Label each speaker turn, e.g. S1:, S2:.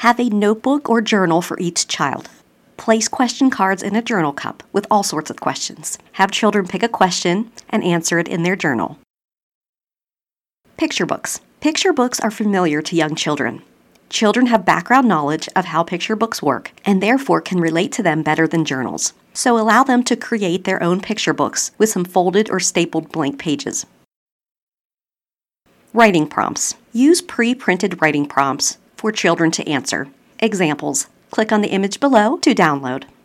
S1: Have a notebook or journal for each child. Place question cards in a journal cup with all sorts of questions. Have children pick a question and answer it in their journal. Picture books. Picture books are familiar to young children. Children have background knowledge of how picture books work and therefore can relate to them better than journals. So allow them to create their own picture books with some folded or stapled blank pages. Writing prompts. Use pre-printed writing prompts for children to answer. Examples. Click on the image below to download.